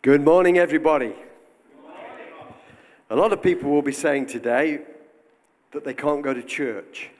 Good morning, everybody. A lot of people will be saying today that they can't go to church.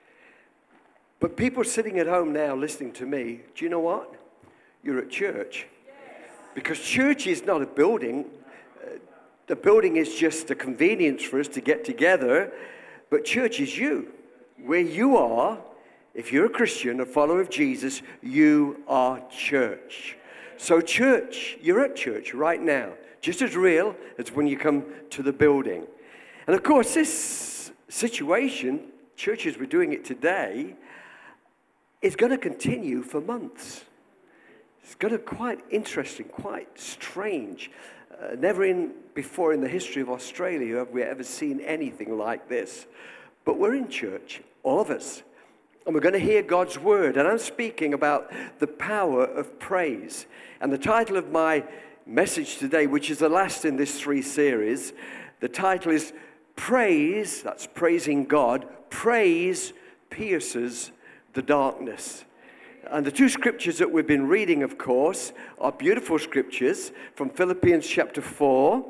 But people sitting at home now listening to me, do you know what? You're at church. Because church is not a building. The building is just a convenience for us to get together. But church is you. Where you are, if you're a Christian, a follower of Jesus, you are church. So church, you're at church right now, just as real as when you come to the building. And of course, this situation, churches were doing it today, is going to continue for months. It's going to be quite interesting, quite strange. Never before in the history of Australia have we ever seen anything like this. But we're in church, all of us. And we're going to hear God's word. And I'm speaking about the power of praise. And the title of my message today, which is the last in this 3 series, the title is Praise, that's praising God, Praise Pierces the Darkness. And the 2 scriptures that we've been reading, of course, are beautiful scriptures from Philippians chapter 4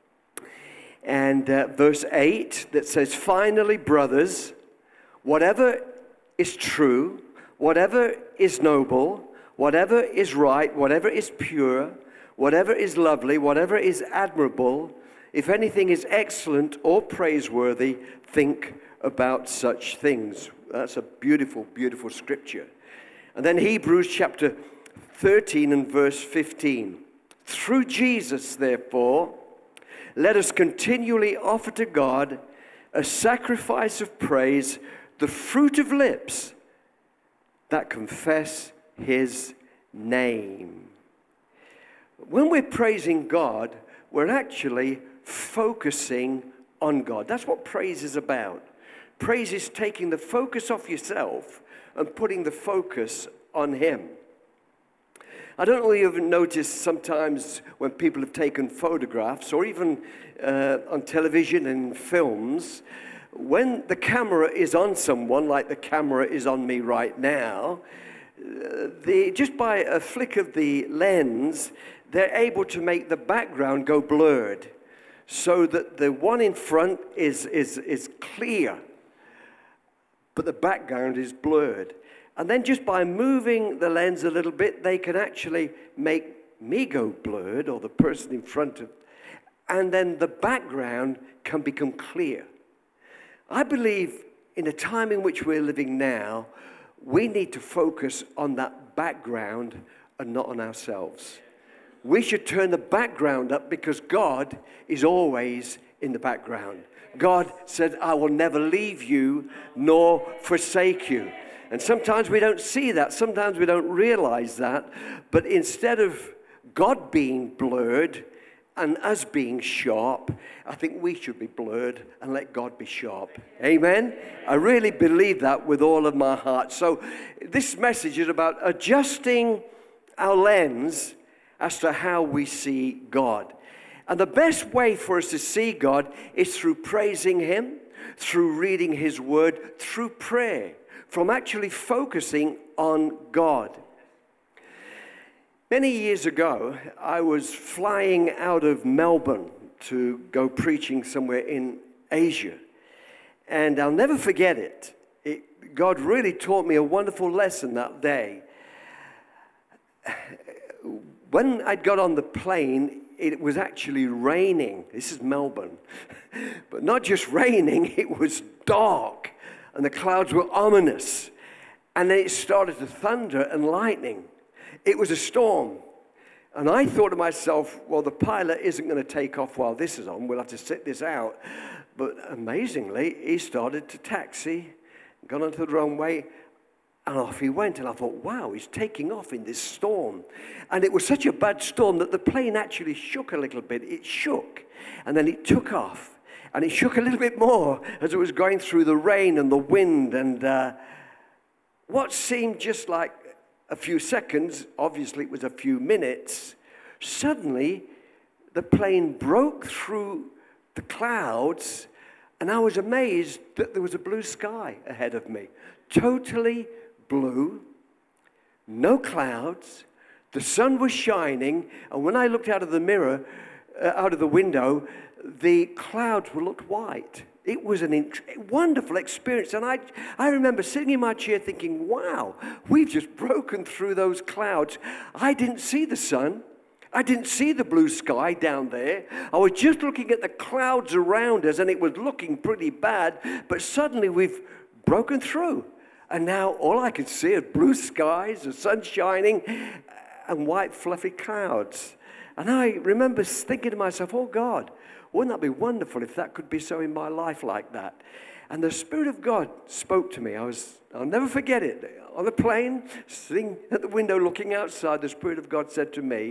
and verse 8 that says, "Finally, brothers, whatever is true, whatever is noble, whatever is right, whatever is pure, whatever is lovely, whatever is admirable, if anything is excellent or praiseworthy, think about such things." That's a beautiful, beautiful scripture. And then Hebrews chapter 13 and verse 15. "Through Jesus, therefore, let us continually offer to God a sacrifice of praise, the fruit of lips that confess his name." When we're praising God, we're actually focusing on God. That's what praise is about. Praise is taking the focus off yourself and putting the focus on him. I don't know if you've noticed sometimes when people have taken photographs or even on television and films, when the camera is on someone, like the camera is on me right now, just by a flick of the lens, they're able to make the background go blurred so that the one in front is clear, but the background is blurred. And then just by moving the lens a little bit, they can actually make me go blurred, or the person in front of, and then the background can become clear. I believe in the time in which we're living now, we need to focus on that background and not on ourselves. We should turn the background up because God is always in the background. God said, "I will never leave you nor forsake you." And sometimes we don't see that. Sometimes we don't realize that. But instead of God being blurred and us being sharp, I think we should be blurred and let God be sharp. Amen? I really believe that with all of my heart. So this message is about adjusting our lens as to how we see God. And the best way for us to see God is through praising him, through reading his word, through prayer, from actually focusing on God. Many years ago, I was flying out of Melbourne to go preaching somewhere in Asia. And I'll never forget it. God really taught me a wonderful lesson that day. When I got on the plane, it was actually raining. This is Melbourne. But not just raining, it was dark. And the clouds were ominous. And then it started to thunder and lightning. It was a storm. And I thought to myself, well, the pilot isn't going to take off while this is on. We'll have to sit this out. But amazingly, he started to taxi, got onto the runway, and off he went. And I thought, wow, he's taking off in this storm. And it was such a bad storm that the plane actually shook a little bit. It shook. And then it took off. And it shook a little bit more as it was going through the rain and the wind. And what seemed just like a few seconds, obviously it was a few minutes, suddenly the plane broke through the clouds, and I was amazed that there was a blue sky ahead of me. Totally blue, no clouds, The sun was shining, and when I looked out of the mirror, out of the window, the clouds looked white. It was a wonderful experience. And I remember sitting in my chair thinking, wow, we've just broken through those clouds. I didn't see the sun. I didn't see the blue sky down there. I was just looking at the clouds around us, and it was looking pretty bad. But suddenly we've broken through. And now all I can see is blue skies, the sun shining, and white fluffy clouds. And I remember thinking to myself, oh God, wouldn't that be wonderful if that could be so in my life like that? And the Spirit of God spoke to me. I'll never forget it. On the plane, sitting at the window looking outside, the Spirit of God said to me,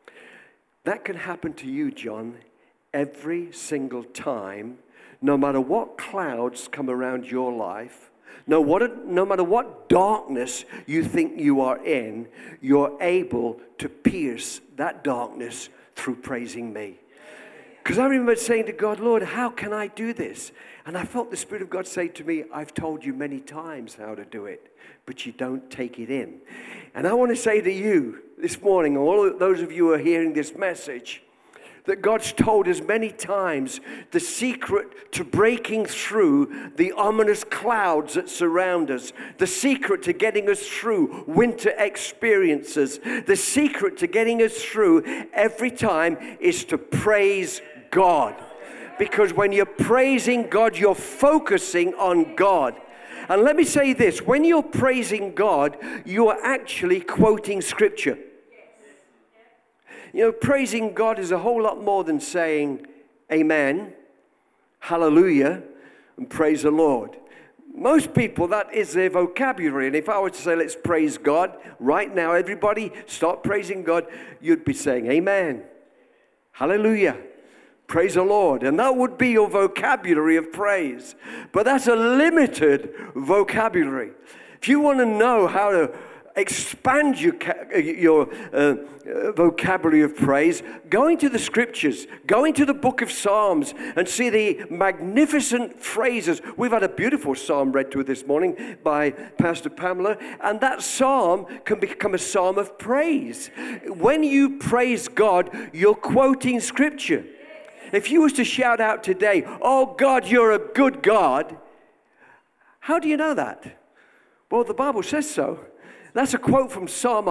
that can happen to you, John, every single time, no matter what clouds come around your life. No matter what darkness you think you are in, you're able to pierce that darkness through praising me. Because I remember saying to God, Lord, how can I do this? And I felt the Spirit of God say to me, I've told you many times how to do it, but you don't take it in. And I want to say to you this morning, all of those of you who are hearing this message, that God's told us many times the secret to breaking through the ominous clouds that surround us, the secret to getting us through winter experiences, the secret to getting us through every time is to praise God. Because when you're praising God, you're focusing on God. And let me say this, when you're praising God, you are actually quoting Scripture. You know, praising God is a whole lot more than saying amen, hallelujah, and praise the Lord. Most people, that is their vocabulary. And if I were to say, let's praise God, right now, everybody start praising God, you'd be saying amen, hallelujah, praise the Lord. And that would be your vocabulary of praise. But that's a limited vocabulary. If you want to know how to expand your vocabulary of praise, go into the Scriptures, go into the book of Psalms and see the magnificent phrases. We've had a beautiful psalm read to us this morning by Pastor Pamela, and that psalm can become a psalm of praise. When you praise God, you're quoting Scripture. If you was to shout out today, oh God, you're a good God, how do you know that? Well, the Bible says so. That's a quote from Psalm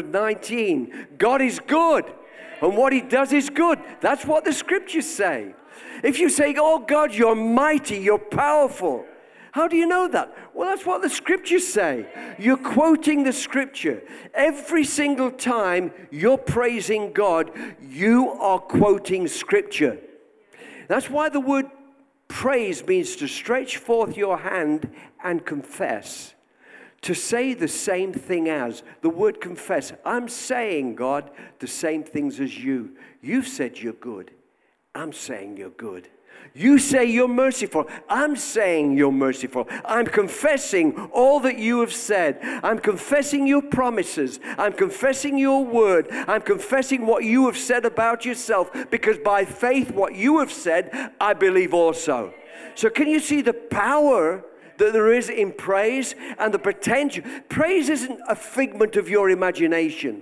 119. God is good, and what he does is good. That's what the Scriptures say. If you say, oh God, you're mighty, you're powerful, how do you know that? Well, that's what the Scriptures say. You're quoting the Scripture. Every single time you're praising God, you are quoting Scripture. That's why the word praise means to stretch forth your hand and confess. To say the same thing as. The word confess. I'm saying, God, the same things as you. You've said you're good. I'm saying you're good. You say you're merciful. I'm saying you're merciful. I'm confessing all that you have said. I'm confessing your promises. I'm confessing your word. I'm confessing what you have said about yourself, because by faith what you have said, I believe also. So can you see the power that there is in praise and the potential? Praise isn't a figment of your imagination.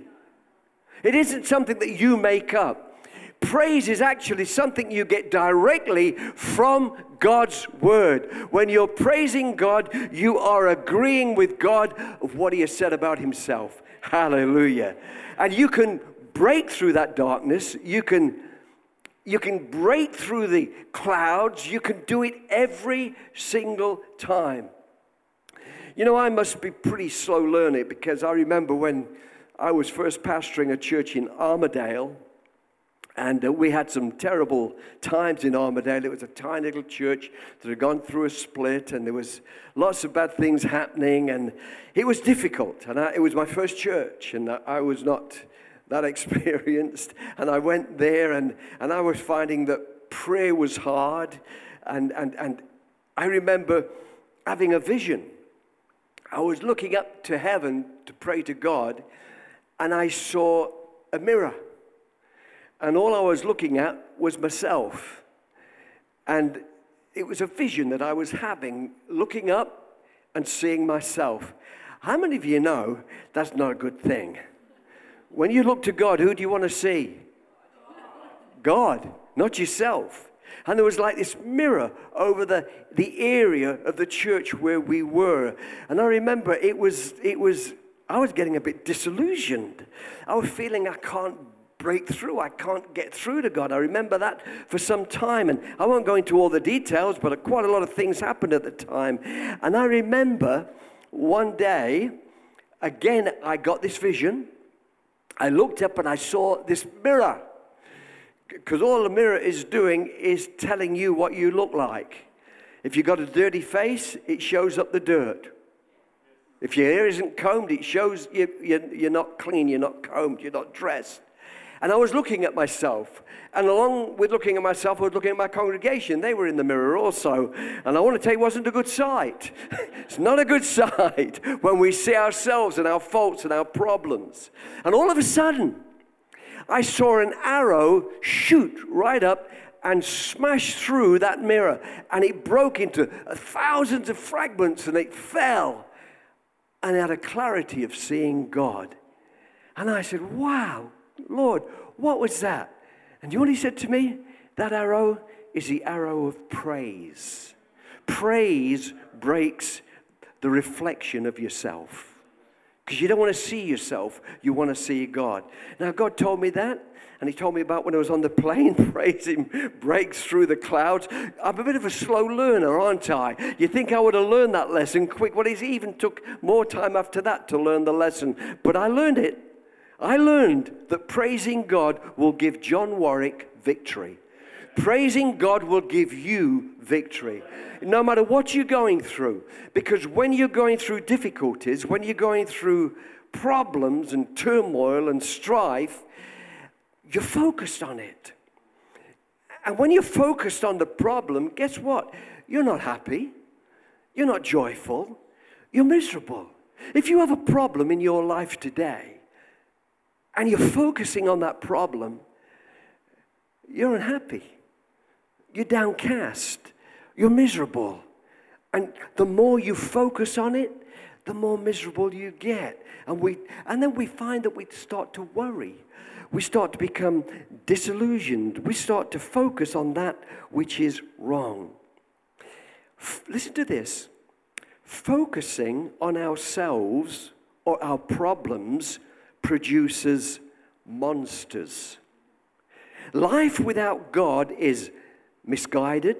It isn't something that you make up. Praise is actually something you get directly from God's word. When you're praising God, you are agreeing with God of what he has said about himself. Hallelujah. And you can break through that darkness. You can break through the clouds. You can do it every single time. You know, I must be pretty slow learning, because I remember when I was first pastoring a church in Armadale, and we had some terrible times in Armadale. It was a tiny little church that had gone through a split, and there was lots of bad things happening, and it was difficult. And it was my first church, and I was not that experienced, and I went there, and I was finding that prayer was hard, and I remember having a vision. I was looking up to heaven to pray to God, and I saw a mirror, and all I was looking at was myself, and it was a vision that I was having, looking up and seeing myself. How many of you know that's not a good thing? When you look to God, who do you want to see? God, not yourself. And there was like this mirror over the area of the church where we were. And I remember I was getting a bit disillusioned. I was feeling I can't break through. I can't get through to God. I remember that for some time. And I won't go into all the details, but quite a lot of things happened at the time. And I remember one day, again, I got this vision. I looked up and I saw this mirror. Because all the mirror is doing is telling you what you look like. If you've got a dirty face, it shows up the dirt. If your hair isn't combed, it shows you're not clean, you're not combed, you're not dressed. And I was looking at myself. And along with looking at myself, I was looking at my congregation. They were in the mirror also. And I want to tell you, it wasn't a good sight. It's not a good sight when we see ourselves and our faults and our problems. And all of a sudden, I saw an arrow shoot right up and smash through that mirror. And it broke into thousands of fragments and it fell. And I had a clarity of seeing God. And I said, wow, Lord, what was that? And you know what he said to me? That arrow is the arrow of praise. Praise breaks the reflection of yourself. Because you don't want to see yourself, you want to see God. Now, God told me that, and he told me about when I was on the plane, praise him, breaks through the clouds. I'm a bit of a slow learner, aren't I? You think I would have learned that lesson quick. Well, it even took more time after that to learn the lesson. But I learned it. I learned that praising God will give John Warwick victory. Praising God will give you victory, no matter what you're going through. Because when you're going through difficulties, when you're going through problems and turmoil and strife, you're focused on it. And when you're focused on the problem, guess what? You're not happy. You're not joyful. You're miserable. If you have a problem in your life today, and you're focusing on that problem, you're unhappy. You're downcast. You're miserable. And the more you focus on it, the more miserable you get. And then we find that we start to worry. We start to become disillusioned. We start to focus on that which is wrong. Listen to this. Focusing on ourselves or our problems produces monsters. Life without God is misguided,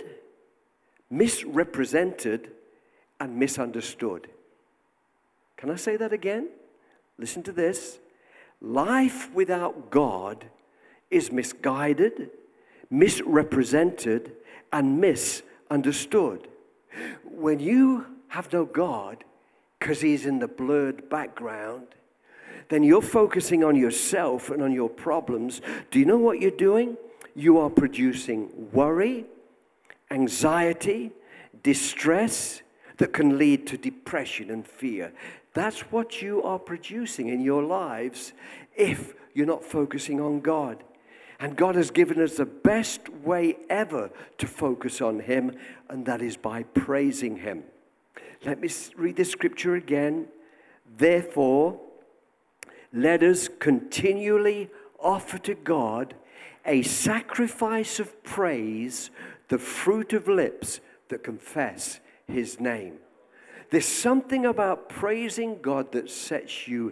misrepresented, and misunderstood. Can I say that again? Listen to this. Life without God is misguided, misrepresented, and misunderstood. When you have no God, because he's in the blurred background, then you're focusing on yourself and on your problems. Do you know what you're doing? You are producing worry, anxiety, distress that can lead to depression and fear. That's what you are producing in your lives if you're not focusing on God. And God has given us the best way ever to focus on him, and that is by praising him. Let me read this scripture again. Therefore, let us continually offer to God a sacrifice of praise, the fruit of lips that confess his name. There's something about praising God that sets you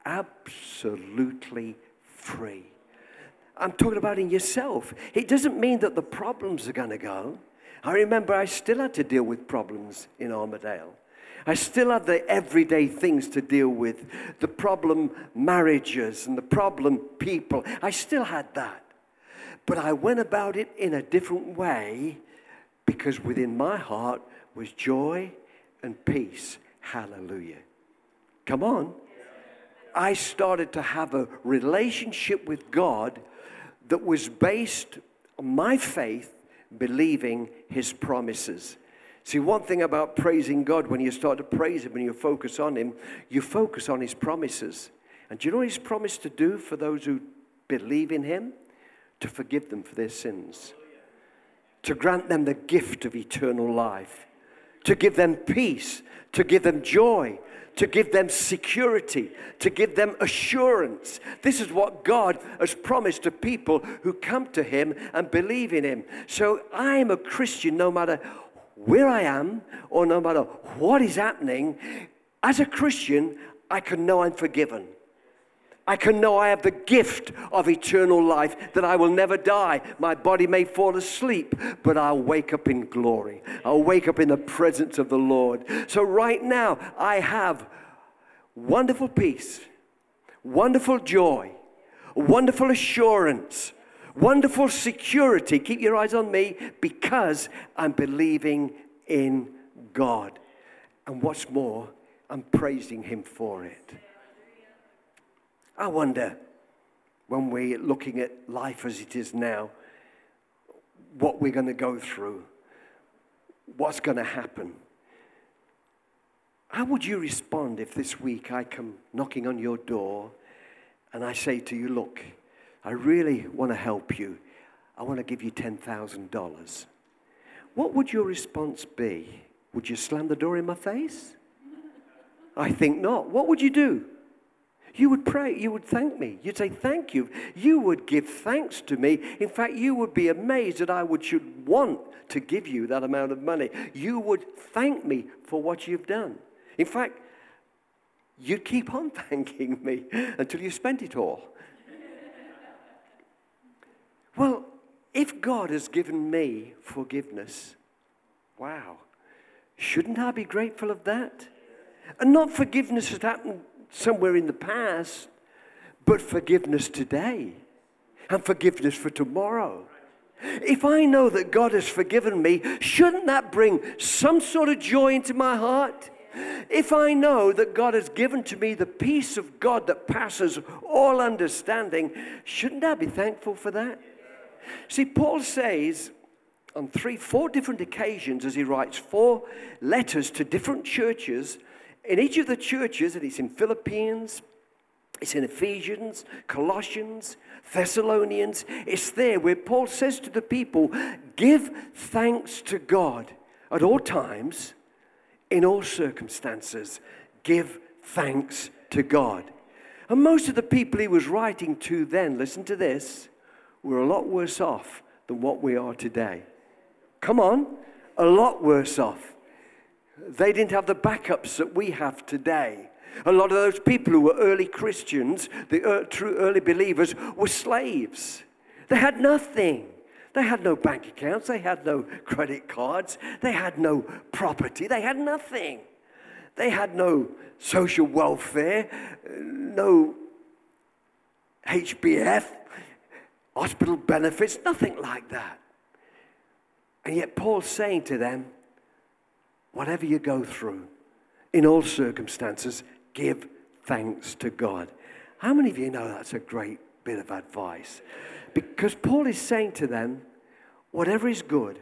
absolutely free. I'm talking about in yourself. It doesn't mean that the problems are going to go. I remember I still had to deal with problems in Armadale. I still had the everyday things to deal with, the problem marriages and the problem people. I still had that. But I went about it in a different way because within my heart was joy and peace. Hallelujah. Come on. I started to have a relationship with God that was based on my faith, believing his promises. See, one thing about praising God, when you start to praise him and you focus on him, you focus on his promises. And do you know what he's promised to do for those who believe in him? To forgive them for their sins. To grant them the gift of eternal life. To give them peace. To give them joy. to give them security, to give them assurance. This is what God has promised to people who come to him and believe in him. So I'm a Christian no matter where I am or no matter what is happening. As a Christian, I can know I'm forgiven. I can know I have the gift of eternal life, that I will never die. My body may fall asleep, but I'll wake up in glory. I'll wake up in the presence of the Lord. So right now, I have wonderful peace, wonderful joy, wonderful assurance, wonderful security. Keep your eyes on me, because I'm believing in God. And what's more, I'm praising him for it. I wonder, when we're looking at life as it is now, what we're going to go through, what's going to happen. How would you respond if this week I come knocking on your door and I say to you, look, I really want to help you. I want to give you $10,000. What would your response be? Would you slam the door in my face? I think not. What would you do? You would pray. You would thank me. You'd say thank you. You would give thanks to me. In fact, you would be amazed that I should want to give you that amount of money. You would thank me for what you've done. In fact, you'd keep on thanking me until you spent it all. Well, if God has given me forgiveness, wow, shouldn't I be grateful of that? And not forgiveness that happened somewhere in the past, but forgiveness today and forgiveness for tomorrow. If I know that God has forgiven me, shouldn't that bring some sort of joy into my heart? If I know that God has given to me the peace of God that passes all understanding, shouldn't I be thankful for that? See, Paul says on 4 different occasions, as he writes 4 letters to different churches. In each of the churches, and it's in Philippians, it's in Ephesians, Colossians, Thessalonians, it's there where Paul says to the people, give thanks to God at all times, in all circumstances. Give thanks to God. And most of the people he was writing to then, listen to this, were a lot worse off than what we are today. Come on, a lot worse off. They didn't have the backups that we have today. A lot of those people who were early Christians, the true early believers, were slaves. They had nothing. They had no bank accounts. They had no credit cards. They had no property. They had nothing. They had no social welfare, no HBF, hospital benefits, nothing like that. And yet Paul's saying to them, whatever you go through, in all circumstances, give thanks to God. How many of you know that's a great bit of advice? Because Paul is saying to them, whatever is good,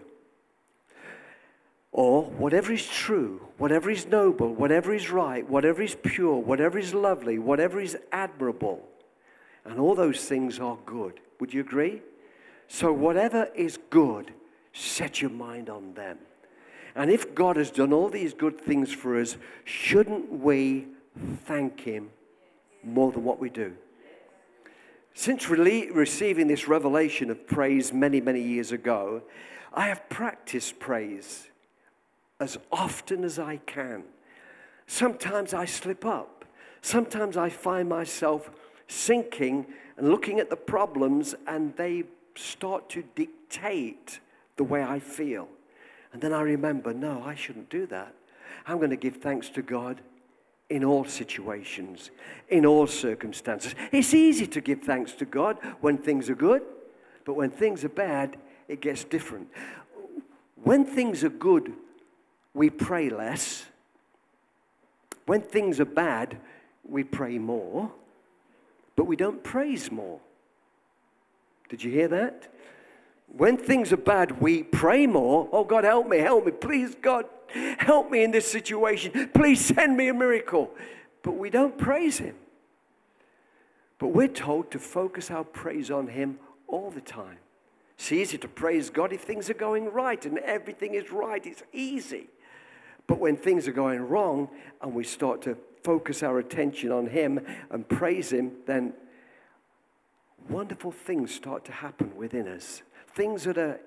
or whatever is true, whatever is noble, whatever is right, whatever is pure, whatever is lovely, whatever is admirable, and all those things are good. Would you agree? So whatever is good, set your mind on them. And if God has done all these good things for us, shouldn't we thank him more than what we do? Since receiving this revelation of praise many, many years ago, I have practiced praise as often as I can. Sometimes I slip up. Sometimes I find myself sinking and looking at the problems, and they start to dictate the way I feel. And then I remember, no, I shouldn't do that. I'm going to give thanks to God in all situations, in all circumstances. It's easy to give thanks to God when things are good, but when things are bad, it gets different. When things are good, we pray less. When things are bad, we pray more, but we don't praise more. Did you hear that? When things are bad, we pray more. Oh, God, help me. Please, God, help me in this situation. Please send me a miracle. But we don't praise him. But we're told to focus our praise on him all the time. It's easy to praise God if things are going right and everything is right. It's easy. But when things are going wrong and we start to focus our attention on him and praise him, then wonderful things start to happen within us. Things that are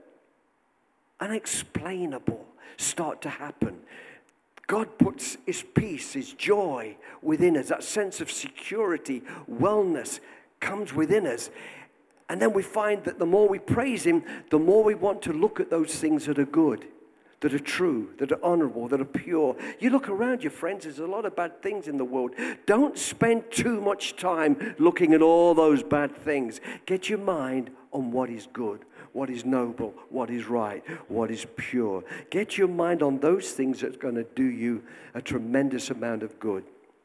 unexplainable start to happen. God puts his peace, his joy within us. That sense of security, wellness comes within us. And then we find that the more we praise him, the more we want to look at those things that are good, that are true, that are honorable, that are pure. You look around you, friends, there's a lot of bad things in the world. Don't spend too much time looking at all those bad things. Get your mind on what is good, what is noble, what is right, what is pure. Get your mind on those things that's going to do you a tremendous amount of good.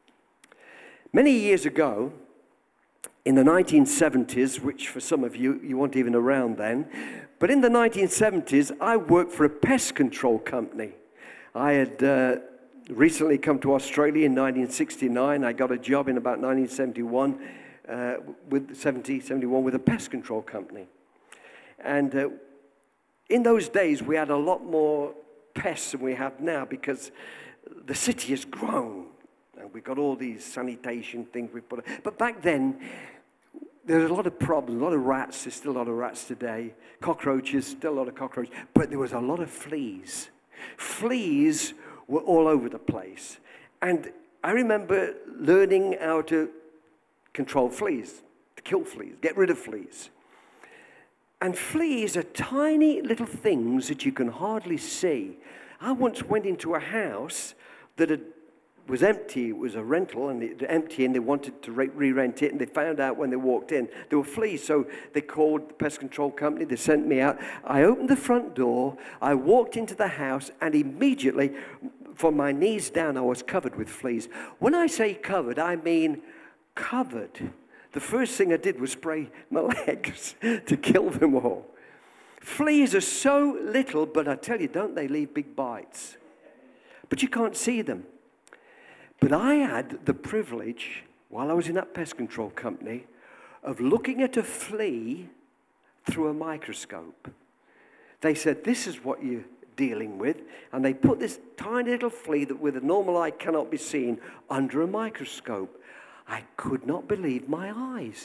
Many years ago, in the 1970s, which for some of you, you weren't even around then, but in the 1970s, I worked for a pest control company. I had recently come to Australia in 1969. I got a job in about 1971 with a pest control company. And in those days, we had a lot more pests than we have now because the city has grown. And we've got all these sanitation things we put. But back then, there was a lot of problems, a lot of rats. There's still a lot of rats today. Cockroaches, still a lot of cockroaches. But there was a lot of fleas. Fleas were all over the place. And I remember learning how to control fleas, to kill fleas, get rid of fleas. And fleas are tiny little things that you can hardly see. I once went into a house that was empty. It was a rental, and it was empty, and they wanted to re-rent it, and they found out when they walked in there were fleas. So they called the pest control company. They sent me out. I opened the front door. I walked into the house, and immediately, from my knees down, I was covered with fleas. When I say covered, I mean covered. The first thing I did was spray my legs to kill them all. Fleas are so little, but I tell you, don't they leave big bites? But you can't see them. But I had the privilege, while I was in that pest control company, of looking at a flea through a microscope. They said, this is what you're dealing with. And they put this tiny little flea that with a normal eye cannot be seen under a microscope. I could not believe my eyes.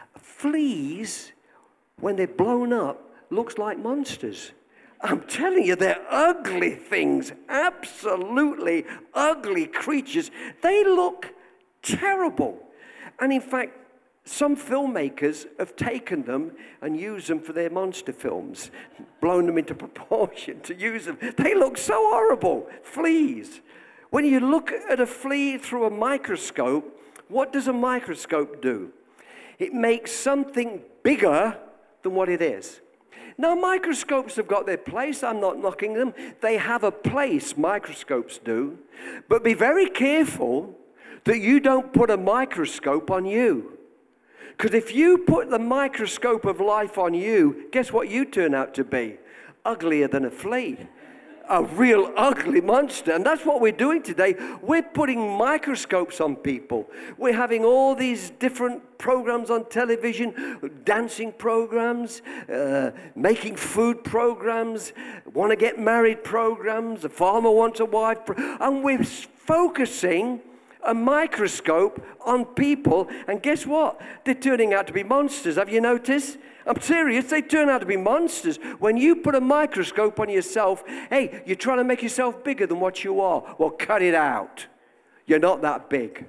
Fleas, when they're blown up, looks like monsters. I'm telling you, they're ugly things, absolutely ugly creatures. They look terrible. And in fact, some filmmakers have taken them and used them for their monster films, blown them into proportion to use them. They look so horrible, fleas. When you look at a flea through a microscope, what does a microscope do? It makes something bigger than what it is. Now, microscopes have got their place. I'm not knocking them. They have a place, microscopes do. But be very careful that you don't put a microscope on you. Because if you put the microscope of life on you, guess what you turn out to be? Uglier than a flea. A real ugly monster. And that's what we're doing today. We're putting microscopes on people. We're having all these different programs on television, dancing programs, making food programs, want to get married programs, a farmer wants a wife, and we're focusing a microscope on people, and guess what? They're turning out to be monsters. Have you noticed? I'm serious, they turn out to be monsters. When you put a microscope on yourself, hey, you're trying to make yourself bigger than what you are. Well, cut it out. You're not that big.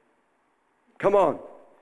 Come on.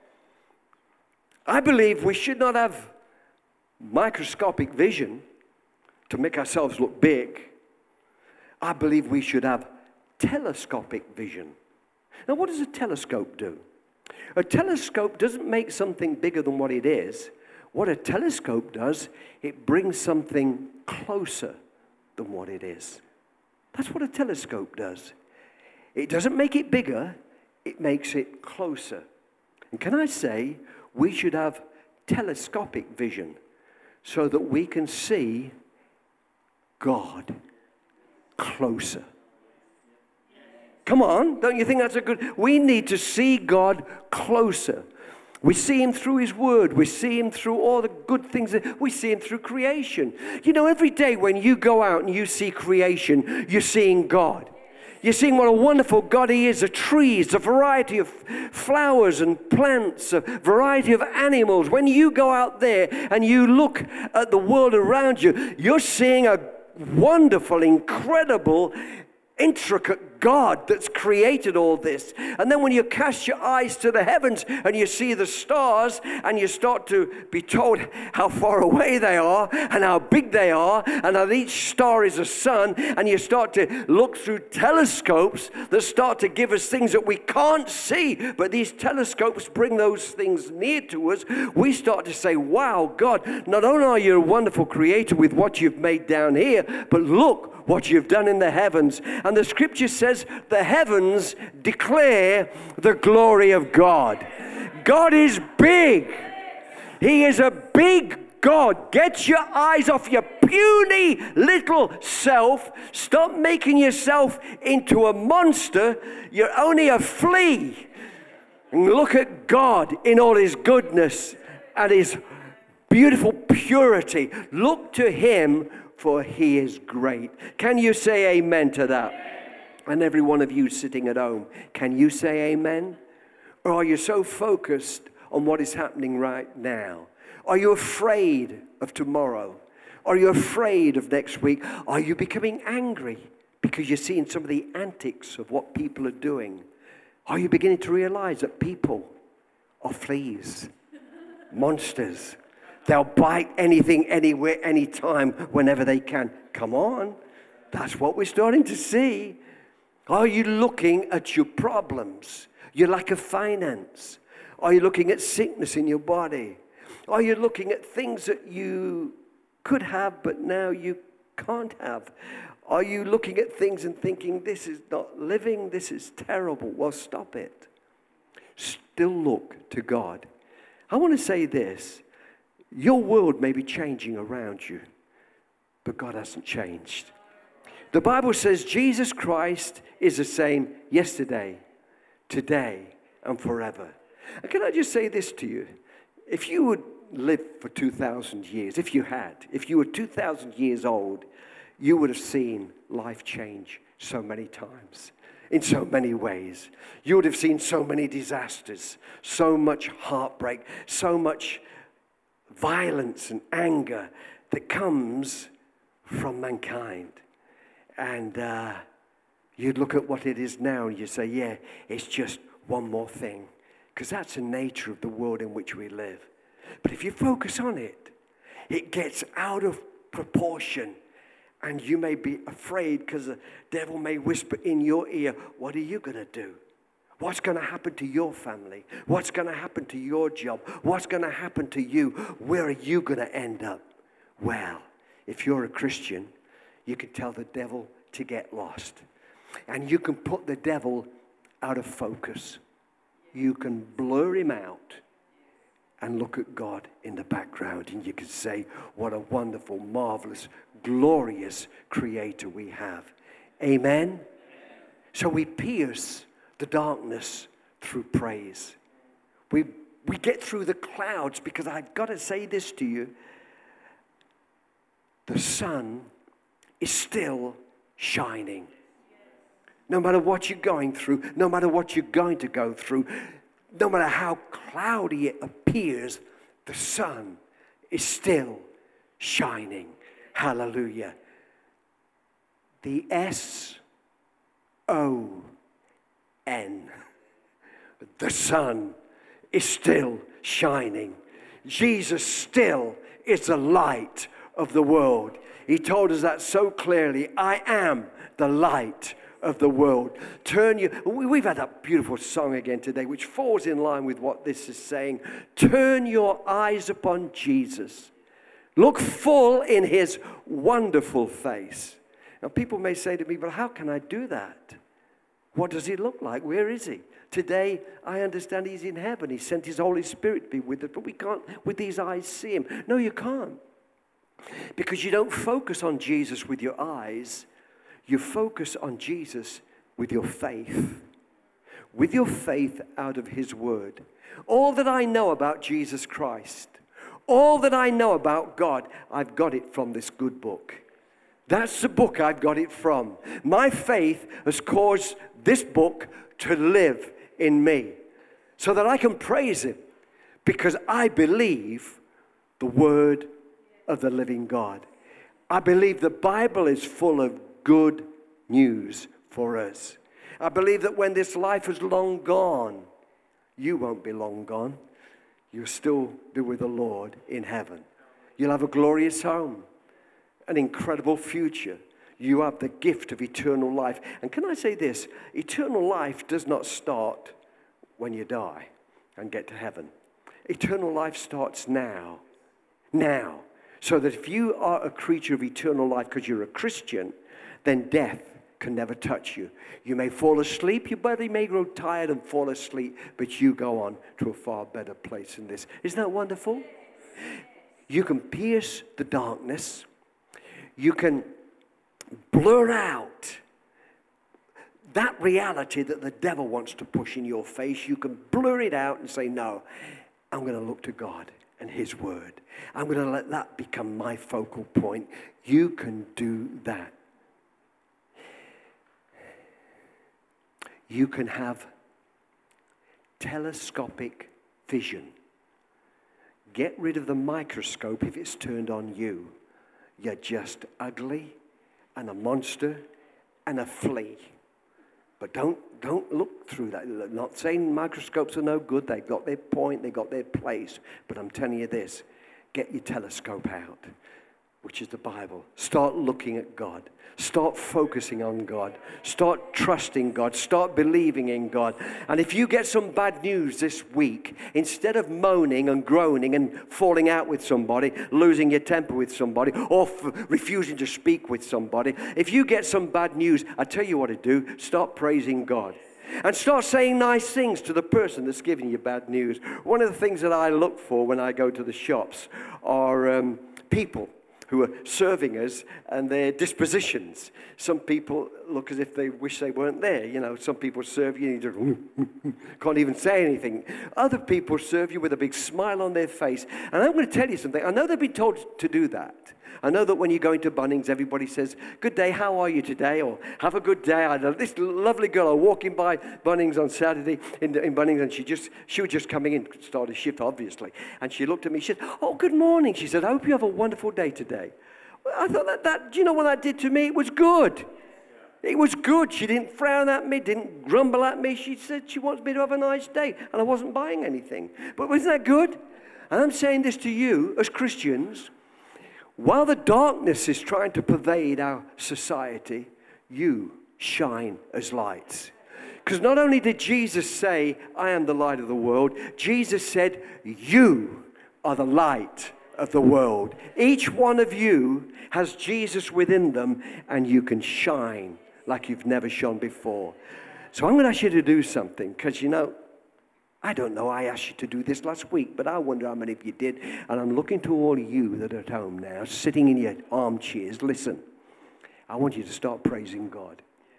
I believe we should not have microscopic vision to make ourselves look big. I believe we should have telescopic vision. Now, what does a telescope do? A telescope doesn't make something bigger than what it is. What a telescope does, it brings something closer than what it is. That's what a telescope does. It doesn't make it bigger, it makes it closer. And can I say, we should have telescopic vision so that we can see God closer. Come on, don't you think that's a good... We need to see God closer. We see him through his word. We see him through all the good things. We see him through creation. You know, every day when you go out and you see creation, you're seeing God. You're seeing what a wonderful God He is. The trees, a variety of flowers and plants, a variety of animals. When you go out there and you look at the world around you, you're seeing a wonderful, incredible, intricate God that's created all this. And then when you cast your eyes to the heavens and you see the stars and you start to be told how far away they are and how big they are and that each star is a sun, and you start to look through telescopes that start to give us things that we can't see, but these telescopes bring those things near to us, we start to say, wow, God, not only are you a wonderful creator with what you've made down here, but look what you've done in the heavens. And the scripture says the heavens declare the glory of God. God is big. He is a big God. Get your eyes off your puny little self. Stop making yourself into a monster. You're only a flea. And look at God in all His goodness and His beautiful purity. Look to Him, for He is great. Can you say amen to that? And every one of you sitting at home, can you say amen? Or are you so focused on what is happening right now? Are you afraid of tomorrow? Are you afraid of next week? Are you becoming angry because you're seeing some of the antics of what people are doing? Are you beginning to realize that people are fleas, monsters? They'll bite anything, anywhere, anytime, whenever they can. Come on. That's what we're starting to see. Are you looking at your problems, your lack of finance? Are you looking at sickness in your body? Are you looking at things that you could have, but now you can't have? Are you looking at things and thinking, this is not living, this is terrible? Well, stop it. Still look to God. I want to say this. Your world may be changing around you, but God hasn't changed. The Bible says Jesus Christ is the same yesterday, today, and forever. And can I just say this to you? If you would live for 2,000 years, if you were 2,000 years old, you would have seen life change so many times, in so many ways. You would have seen so many disasters, so much heartbreak, so much violence and anger that comes from mankind. And you'd look at what it is now and you say, yeah, it's just one more thing. Because that's the nature of the world in which we live. But if you focus on it, it gets out of proportion. And you may be afraid because the devil may whisper in your ear, what are you going to do? What's going to happen to your family? What's going to happen to your job? What's going to happen to you? Where are you going to end up? Well, if you're a Christian, you can tell the devil to get lost. And you can put the devil out of focus. You can blur him out and look at God in the background. And you can say, what a wonderful, marvelous, glorious creator we have. Amen? So we pierce the darkness through praise. We get through the clouds because I've got to say this to you. The sun is still shining. No matter what you're going through, no matter what you're going to go through, no matter how cloudy it appears, the sun is still shining. Hallelujah. The S-O-N. The sun is still shining. Jesus still is the light of the world. He told us that so clearly. I am the light of the world. We've had that beautiful song again today, which falls in line with what this is saying. Turn your eyes upon Jesus. Look full in His wonderful face. Now, people may say to me, but how can I do that? What does He look like? Where is He? Today, I understand He's in heaven. He sent His Holy Spirit to be with us, but we can't, with these eyes, see Him. No, you can't. Because you don't focus on Jesus with your eyes. You focus on Jesus with your faith. With your faith out of His Word. All that I know about Jesus Christ, all that I know about God, I've got it from this good book. That's the book I've got it from. My faith has caused this book to live in me so that I can praise him because I believe the word of the living God. I believe the Bible is full of good news for us. I believe that when this life is long gone, you won't be long gone. You'll still be with the Lord in heaven. You'll have a glorious home, an incredible future. You have the gift of eternal life. And can I say this? Eternal life does not start when you die and get to heaven. Eternal life starts now. Now. So that if you are a creature of eternal life because you're a Christian, then death can never touch you. You may fall asleep, your body may grow tired and fall asleep, but you go on to a far better place than this. Isn't that wonderful? You can pierce the darkness. You can blur out that reality that the devil wants to push in your face. You can blur it out and say, no, I'm going to look to God and his word. I'm going to let that become my focal point. You can do that. You can have telescopic vision. Get rid of the microscope if it's turned on you. You're just ugly and a monster and a flea. But don't look through that. I'm not saying microscopes are no good. They've got their point. They've got their place. But I'm telling you this. Get your telescope out, which is the Bible. Start looking at God. Start focusing on God. Start trusting God. Start believing in God. And if you get some bad news this week, instead of moaning and groaning and falling out with somebody, losing your temper with somebody, or refusing to speak with somebody, if you get some bad news, I tell you what to do. Start praising God. And start saying nice things to the person that's giving you bad news. One of the things that I look for when I go to the shops are people who are serving us and their dispositions. Some people look as if they wish they weren't there. You know, some people serve you and you just can't even say anything. Other people serve you with a big smile on their face. And I'm going to tell you something. I know they've been told to do that. I know that when you go into Bunnings, everybody says, good day, how are you today? Or have a good day. I know this lovely girl, I was walking by Bunnings on Saturday in Bunnings, and she was just coming in, start a shift, obviously. And she looked at me, she said, oh, good morning. She said, I hope you have a wonderful day today. Well, I thought that, do you know what that did to me? It was good. It was good. She didn't frown at me, didn't grumble at me. She said she wants me to have a nice day, and I wasn't buying anything. But wasn't that good? And I'm saying this to you as Christians. While the darkness is trying to pervade our society, you shine as lights. Because not only did Jesus say, I am the light of the world, Jesus said, you are the light of the world. Each one of you has Jesus within them, and you can shine like you've never shone before. So I'm going to ask you to do something, because you know, I don't know, I asked you to do this last week, but I wonder how many of you did. And I'm looking to all of you that are at home now, sitting in your armchairs. Listen, I want you to start praising God.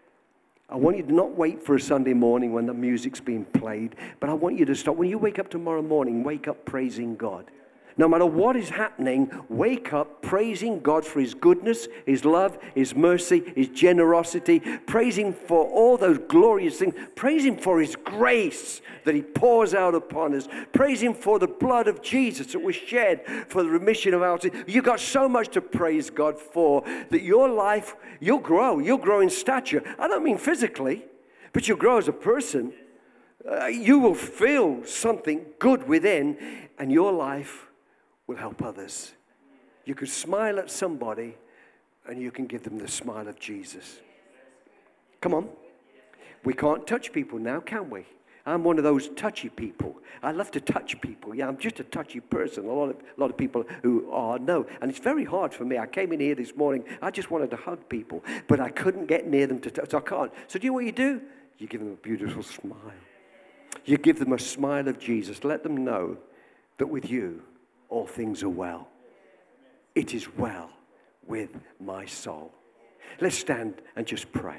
I want you to not wait for a Sunday morning when the music's being played, but I want you to start. When you wake up tomorrow morning, wake up praising God. No matter what is happening, wake up praising God for his goodness, his love, his mercy, his generosity. Praise him for all those glorious things. Praise him for his grace that he pours out upon us. Praise him for the blood of Jesus that was shed for the remission of our sins. You've got so much to praise God for that your life, you'll grow. You'll grow in stature. I don't mean physically, but you'll grow as a person. You will feel something good within, and your life will help others. You could smile at somebody and you can give them the smile of Jesus. Come on. We can't touch people now, can we? I'm one of those touchy people. I love to touch people. Yeah, I'm just a touchy person. A lot of people who are no. And it's very hard for me. I came in here this morning. I just wanted to hug people, but I couldn't get near them to touch. So I can't. So do you know what you do? You give them a beautiful smile. You give them a smile of Jesus. Let them know that with you, all things are well. It is well with my soul. Let's stand and just pray.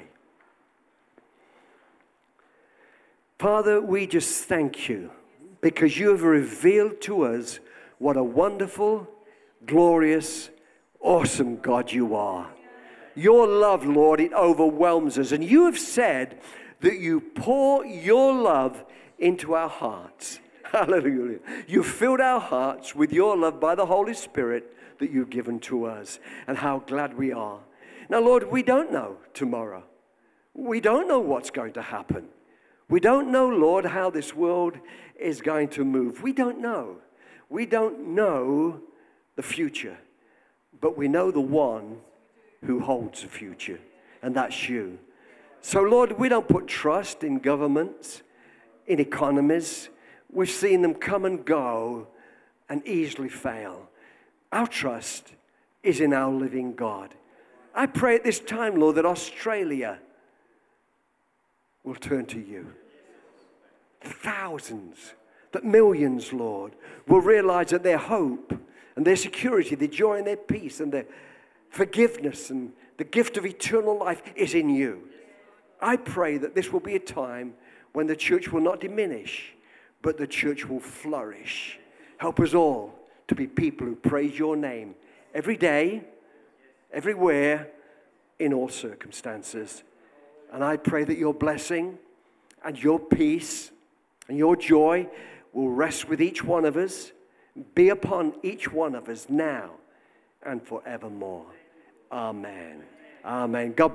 Father, we just thank you because you have revealed to us what a wonderful, glorious, awesome God you are. Your love, Lord, it overwhelms us. And you have said that you pour your love into our hearts. Hallelujah. You filled our hearts with your love by the Holy Spirit that you've given to us. And how glad we are. Now, Lord, we don't know tomorrow. We don't know what's going to happen. We don't know, Lord, how this world is going to move. We don't know. We don't know the future. But we know the one who holds the future. And that's you. So, Lord, we don't put trust in governments, in economies. We've seen them come and go and easily fail. Our trust is in our living God. I pray at this time, Lord, that Australia will turn to you. Thousands, that millions, Lord, will realize that their hope and their security, their joy and their peace and their forgiveness and the gift of eternal life is in you. I pray that this will be a time when the church will not diminish, but the church will flourish. Help us all to be people who praise your name every day, everywhere, in all circumstances. And I pray that your blessing and your peace and your joy will rest with each one of us, be upon each one of us now and forevermore. Amen. Amen. God